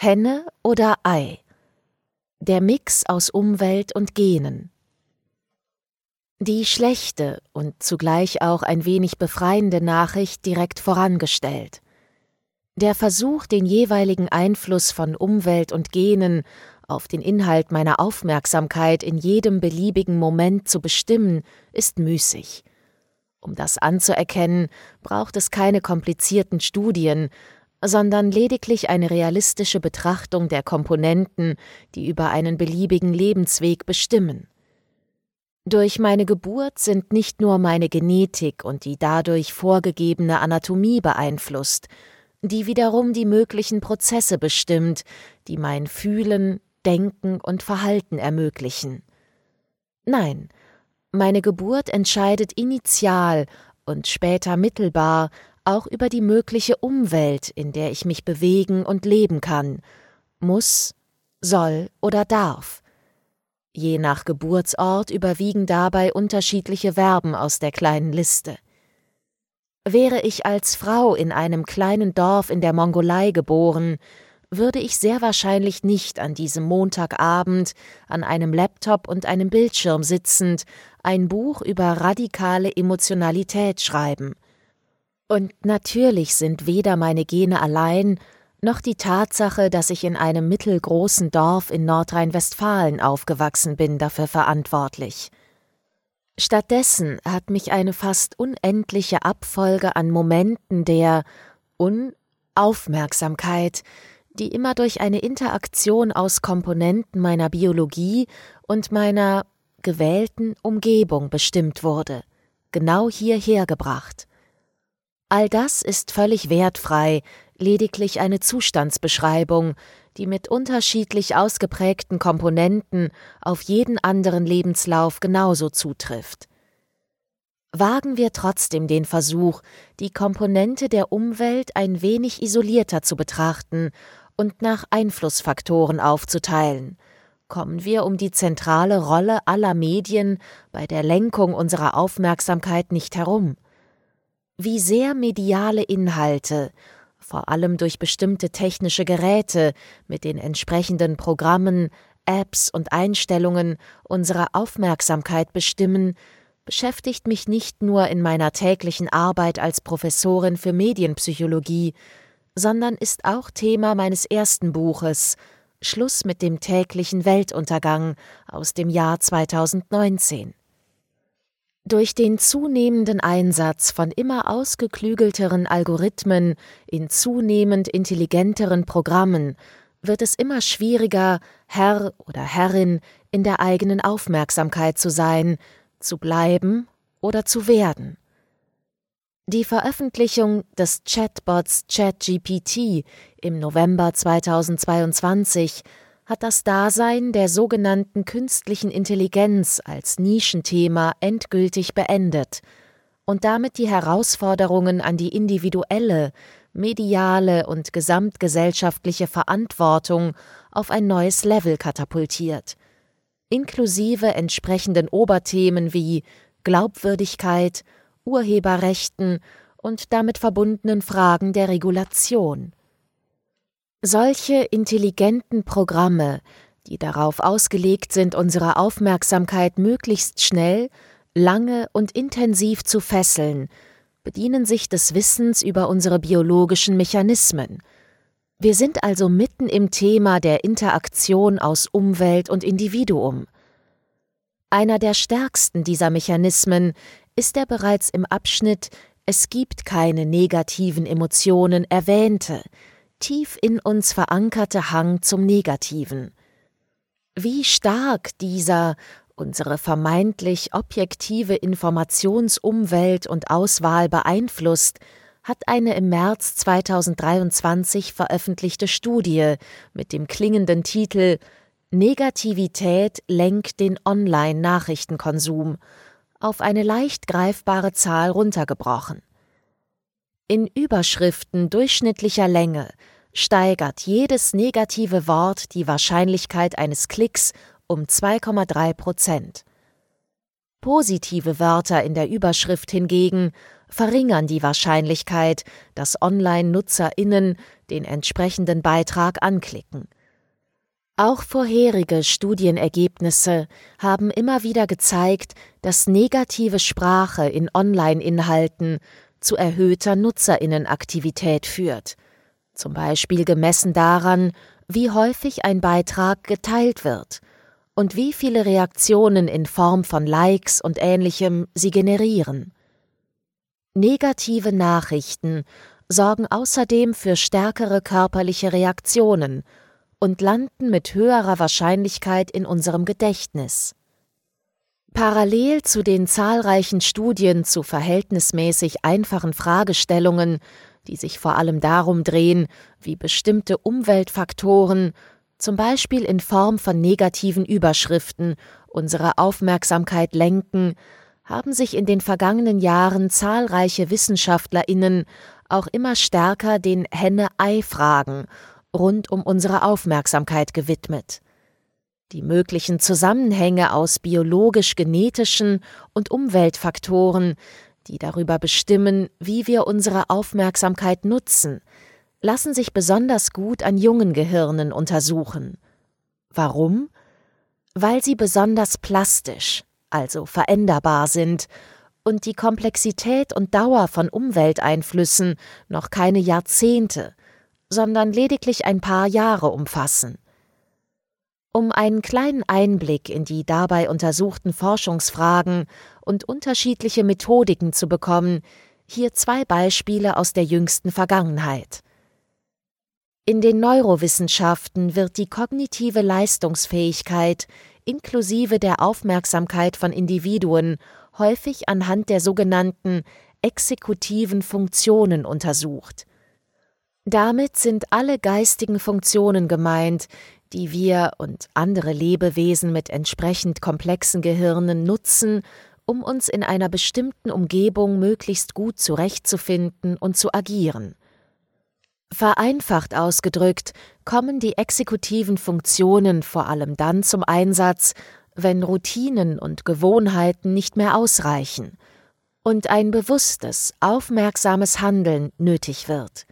Henne oder Ei? Der Mix aus Umwelt und Genen. Die schlechte und zugleich auch ein wenig befreiende Nachricht direkt vorangestellt. Der Versuch, den jeweiligen Einfluss von Umwelt und Genen auf den Inhalt meiner Aufmerksamkeit in jedem beliebigen Moment zu bestimmen, ist müßig. Um das anzuerkennen, braucht es keine komplizierten Studien, sondern lediglich eine realistische Betrachtung der Komponenten, die über einen beliebigen Lebensweg bestimmen. Durch meine Geburt sind nicht nur meine Genetik und die dadurch vorgegebene Anatomie beeinflusst, die wiederum die möglichen Prozesse bestimmt, die mein Fühlen, Denken und Verhalten ermöglichen. Nein, meine Geburt entscheidet initial und später mittelbar auch über die mögliche Umwelt, in der ich mich bewegen und leben kann, muss, soll oder darf. Je nach Geburtsort überwiegen dabei unterschiedliche Verben aus der kleinen Liste. Wäre ich als Frau in einem kleinen Dorf in der Mongolei geboren, würde ich sehr wahrscheinlich nicht an diesem Montagabend an einem Laptop und einem Bildschirm sitzend ein Buch über radikale Emotionalität schreiben. Und natürlich sind weder meine Gene allein, noch die Tatsache, dass ich in einem mittelgroßen Dorf in Nordrhein-Westfalen aufgewachsen bin, dafür verantwortlich. Stattdessen hat mich eine fast unendliche Abfolge an Momenten der Unaufmerksamkeit, die immer durch eine Interaktion aus Komponenten meiner Biologie und meiner gewählten Umgebung bestimmt wurde, genau hierher gebracht. All das ist völlig wertfrei, lediglich eine Zustandsbeschreibung, die mit unterschiedlich ausgeprägten Komponenten auf jeden anderen Lebenslauf genauso zutrifft. Wagen wir trotzdem den Versuch, die Komponente der Umwelt ein wenig isolierter zu betrachten und nach Einflussfaktoren aufzuteilen, kommen wir um die zentrale Rolle aller Medien bei der Lenkung unserer Aufmerksamkeit nicht herum. Wie sehr mediale Inhalte, vor allem durch bestimmte technische Geräte mit den entsprechenden Programmen, Apps und Einstellungen unsere Aufmerksamkeit bestimmen, beschäftigt mich nicht nur in meiner täglichen Arbeit als Professorin für Medienpsychologie, sondern ist auch Thema meines ersten Buches »Schluss mit dem täglichen Weltuntergang« aus dem Jahr 2019. Durch den zunehmenden Einsatz von immer ausgeklügelteren Algorithmen in zunehmend intelligenteren Programmen wird es immer schwieriger, Herr oder Herrin in der eigenen Aufmerksamkeit zu sein, zu bleiben oder zu werden. Die Veröffentlichung des Chatbots ChatGPT im November 2022 hat das Dasein der sogenannten künstlichen Intelligenz als Nischenthema endgültig beendet und damit die Herausforderungen an die individuelle, mediale und gesamtgesellschaftliche Verantwortung auf ein neues Level katapultiert, inklusive entsprechenden Oberthemen wie Glaubwürdigkeit, Urheberrechten und damit verbundenen Fragen der Regulation. Solche intelligenten Programme, die darauf ausgelegt sind, unsere Aufmerksamkeit möglichst schnell, lange und intensiv zu fesseln, bedienen sich des Wissens über unsere biologischen Mechanismen. Wir sind also mitten im Thema der Interaktion aus Umwelt und Individuum. Einer der stärksten dieser Mechanismen ist der bereits im Abschnitt »Es gibt keine negativen Emotionen« erwähnte, tief in uns verankerte Hang zum Negativen. Wie stark dieser unsere vermeintlich objektive Informationsumwelt und Auswahl beeinflusst, hat eine im März 2023 veröffentlichte Studie mit dem klingenden Titel »Negativität lenkt den Online-Nachrichtenkonsum« auf eine leicht greifbare Zahl runtergebrochen. In Überschriften durchschnittlicher Länge steigert jedes negative Wort die Wahrscheinlichkeit eines Klicks um 2,3%. Positive Wörter in der Überschrift hingegen verringern die Wahrscheinlichkeit, dass Online-NutzerInnen den entsprechenden Beitrag anklicken. Auch vorherige Studienergebnisse haben immer wieder gezeigt, dass negative Sprache in Online-Inhalten zu erhöhter Nutzerinnenaktivität führt, zum Beispiel gemessen daran, wie häufig ein Beitrag geteilt wird und wie viele Reaktionen in Form von Likes und Ähnlichem sie generieren. Negative Nachrichten sorgen außerdem für stärkere körperliche Reaktionen und landen mit höherer Wahrscheinlichkeit in unserem Gedächtnis. Parallel zu den zahlreichen Studien zu verhältnismäßig einfachen Fragestellungen, die sich vor allem darum drehen, wie bestimmte Umweltfaktoren, zum Beispiel in Form von negativen Überschriften, unsere Aufmerksamkeit lenken, haben sich in den vergangenen Jahren zahlreiche WissenschaftlerInnen auch immer stärker den Henne-Ei-Fragen rund um unsere Aufmerksamkeit gewidmet. Die möglichen Zusammenhänge aus biologisch-genetischen und Umweltfaktoren, die darüber bestimmen, wie wir unsere Aufmerksamkeit nutzen, lassen sich besonders gut an jungen Gehirnen untersuchen. Warum? Weil sie besonders plastisch, also veränderbar sind und die Komplexität und Dauer von Umwelteinflüssen noch keine Jahrzehnte, sondern lediglich ein paar Jahre umfassen. Um einen kleinen Einblick in die dabei untersuchten Forschungsfragen und unterschiedliche Methodiken zu bekommen, hier 2 Beispiele aus der jüngsten Vergangenheit. In den Neurowissenschaften wird die kognitive Leistungsfähigkeit inklusive der Aufmerksamkeit von Individuen häufig anhand der sogenannten exekutiven Funktionen untersucht. Damit sind alle geistigen Funktionen gemeint, die wir und andere Lebewesen mit entsprechend komplexen Gehirnen nutzen, um uns in einer bestimmten Umgebung möglichst gut zurechtzufinden und zu agieren. Vereinfacht ausgedrückt kommen die exekutiven Funktionen vor allem dann zum Einsatz, wenn Routinen und Gewohnheiten nicht mehr ausreichen und ein bewusstes, aufmerksames Handeln nötig wird.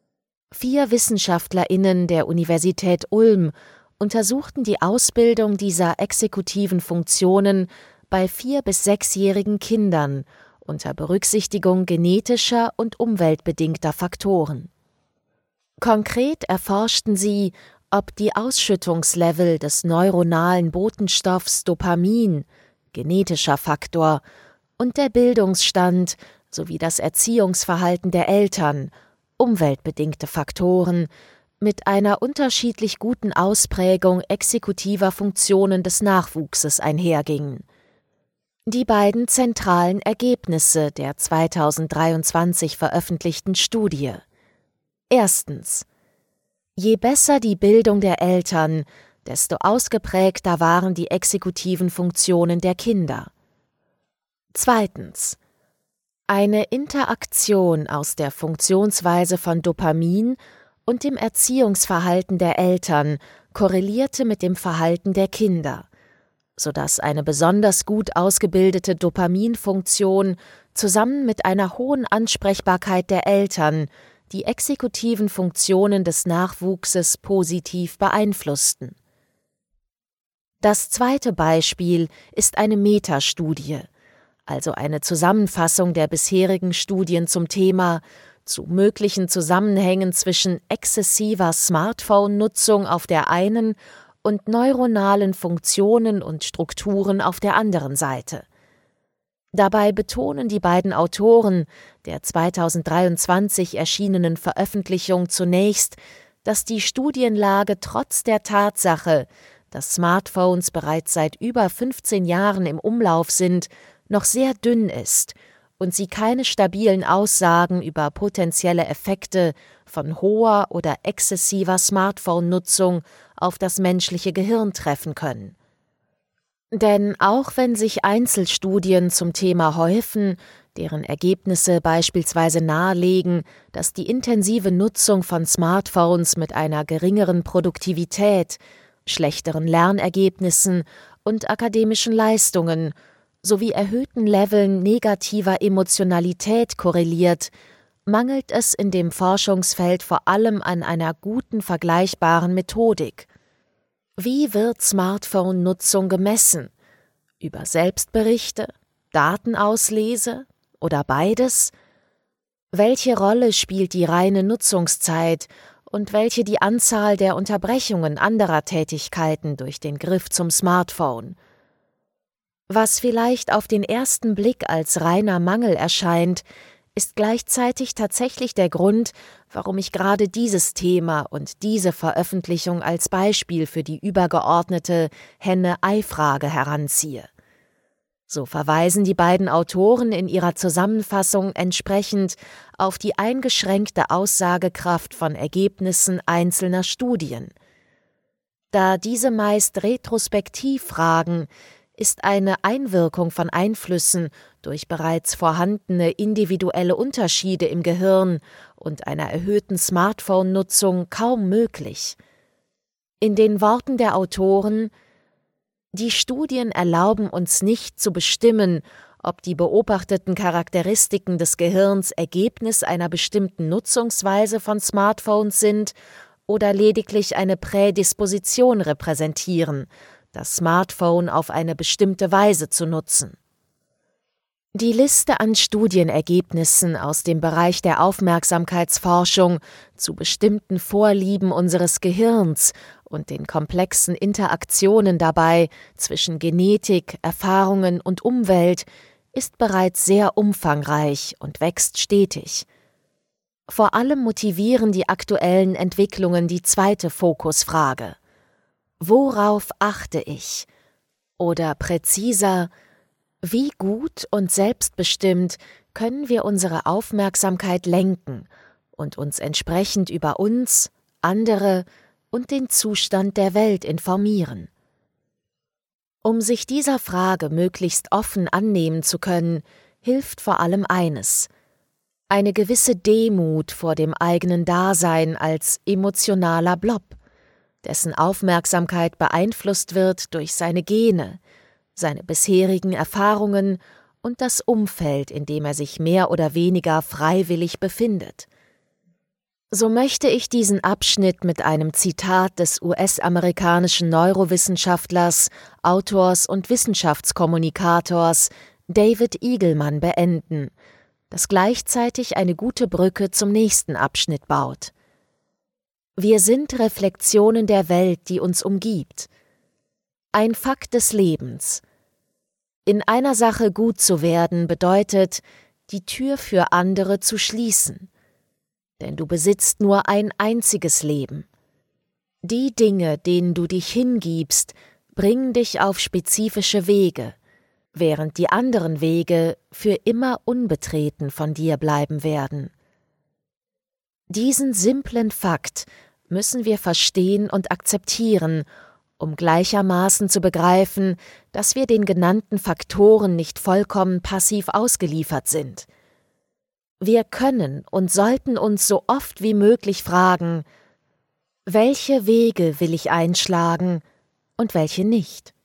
4 WissenschaftlerInnen der Universität Ulm untersuchten die Ausbildung dieser exekutiven Funktionen bei 4- bis 6-jährigen Kindern unter Berücksichtigung genetischer und umweltbedingter Faktoren. Konkret erforschten sie, ob die Ausschüttungslevel des neuronalen Botenstoffs Dopamin, genetischer Faktor, und der Bildungsstand sowie das Erziehungsverhalten der Eltern, umweltbedingte Faktoren, mit einer unterschiedlich guten Ausprägung exekutiver Funktionen des Nachwuchses einhergingen. Die beiden zentralen Ergebnisse der 2023 veröffentlichten Studie. Erstens: Je besser die Bildung der Eltern, desto ausgeprägter waren die exekutiven Funktionen der Kinder. Zweitens: Eine Interaktion aus der Funktionsweise von Dopamin und dem Erziehungsverhalten der Eltern korrelierte mit dem Verhalten der Kinder, sodass eine besonders gut ausgebildete Dopaminfunktion zusammen mit einer hohen Ansprechbarkeit der Eltern die exekutiven Funktionen des Nachwuchses positiv beeinflussten. Das zweite Beispiel ist eine Metastudie, also eine Zusammenfassung der bisherigen Studien zum Thema zu möglichen Zusammenhängen zwischen exzessiver Smartphone-Nutzung auf der einen und neuronalen Funktionen und Strukturen auf der anderen Seite. Dabei betonen die beiden Autoren der 2023 erschienenen Veröffentlichung zunächst, dass die Studienlage trotz der Tatsache, dass Smartphones bereits seit über 15 Jahren im Umlauf sind, noch sehr dünn ist und sie keine stabilen Aussagen über potenzielle Effekte von hoher oder exzessiver Smartphone-Nutzung auf das menschliche Gehirn treffen können. Denn auch wenn sich Einzelstudien zum Thema häufen, deren Ergebnisse beispielsweise nahelegen, dass die intensive Nutzung von Smartphones mit einer geringeren Produktivität, schlechteren Lernergebnissen und akademischen Leistungen sowie erhöhten Leveln negativer Emotionalität korreliert, mangelt es in dem Forschungsfeld vor allem an einer guten vergleichbaren Methodik. Wie wird Smartphone-Nutzung gemessen? Über Selbstberichte, Datenauslese oder beides? Welche Rolle spielt die reine Nutzungszeit und welche die Anzahl der Unterbrechungen anderer Tätigkeiten durch den Griff zum Smartphone? Was vielleicht auf den ersten Blick als reiner Mangel erscheint, ist gleichzeitig tatsächlich der Grund, warum ich gerade dieses Thema und diese Veröffentlichung als Beispiel für die übergeordnete Henne-Ei-Frage heranziehe. So verweisen die beiden Autoren in ihrer Zusammenfassung entsprechend auf die eingeschränkte Aussagekraft von Ergebnissen einzelner Studien. Da diese meist retrospektiv fragen, ist eine Einwirkung von Einflüssen durch bereits vorhandene individuelle Unterschiede im Gehirn und einer erhöhten Smartphone-Nutzung kaum möglich. In den Worten der Autoren: Die Studien erlauben uns nicht zu bestimmen, ob die beobachteten Charakteristiken des Gehirns Ergebnis einer bestimmten Nutzungsweise von Smartphones sind oder lediglich eine Prädisposition repräsentieren, das Smartphone auf eine bestimmte Weise zu nutzen. Die Liste an Studienergebnissen aus dem Bereich der Aufmerksamkeitsforschung zu bestimmten Vorlieben unseres Gehirns und den komplexen Interaktionen dabei zwischen Genetik, Erfahrungen und Umwelt ist bereits sehr umfangreich und wächst stetig. Vor allem motivieren die aktuellen Entwicklungen die zweite Fokusfrage: Worauf achte ich? Oder präziser: Wie gut und selbstbestimmt können wir unsere Aufmerksamkeit lenken und uns entsprechend über uns, andere und den Zustand der Welt informieren? Um sich dieser Frage möglichst offen annehmen zu können, hilft vor allem eines: eine gewisse Demut vor dem eigenen Dasein als emotionaler Blob, dessen Aufmerksamkeit beeinflusst wird durch seine Gene, seine bisherigen Erfahrungen und das Umfeld, in dem er sich mehr oder weniger freiwillig befindet. So möchte ich diesen Abschnitt mit einem Zitat des US-amerikanischen Neurowissenschaftlers, Autors und Wissenschaftskommunikators David Eagleman beenden, das gleichzeitig eine gute Brücke zum nächsten Abschnitt baut. Wir sind Reflexionen der Welt, die uns umgibt. Ein Fakt des Lebens. In einer Sache gut zu werden bedeutet, die Tür für andere zu schließen. Denn du besitzt nur ein einziges Leben. Die Dinge, denen du dich hingibst, bringen dich auf spezifische Wege, während die anderen Wege für immer unbetreten von dir bleiben werden. Diesen simplen Fakt müssen wir verstehen und akzeptieren, um gleichermaßen zu begreifen, dass wir den genannten Faktoren nicht vollkommen passiv ausgeliefert sind. Wir können und sollten uns so oft wie möglich fragen: Welche Wege will ich einschlagen und welche nicht?